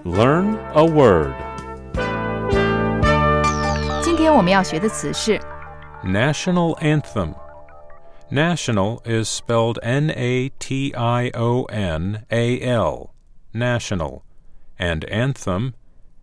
Learn a word. 今天我们要学的词是 National anthem. National is spelled N-A-T-I-O-N-A-L, national, and anthem,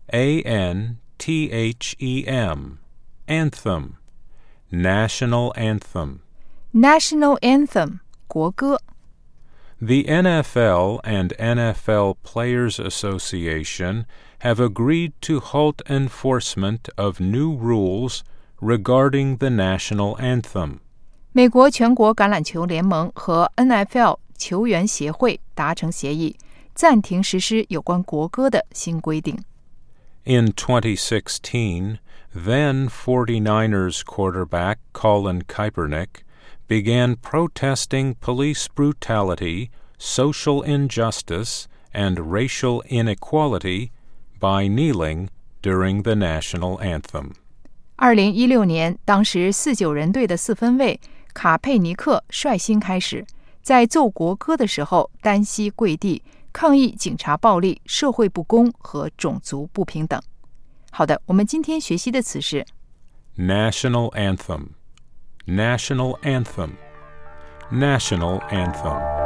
A-N-T-H-E-M, anthem, national anthem. National Anthem 国歌。 The NFL and NFL Players Association have agreed to halt enforcement of new rules regarding the national anthem. 美国全国橄榄球联盟和 NFL 球员协会达成协议，暂停实施有关国歌的新规定。 In 2016, then 49ers quarterback Colin Kaepernick began protesting police brutality, social injustice, and racial inequality by kneeling during the national anthem. 2016年，当时49人队的四分卫卡佩尼克率先开始，在奏国歌的时候单膝跪地，抗议警察暴力、社会不公和种族不平等。好的，我们今天学习的词是 National anthem. National anthem. National anthem.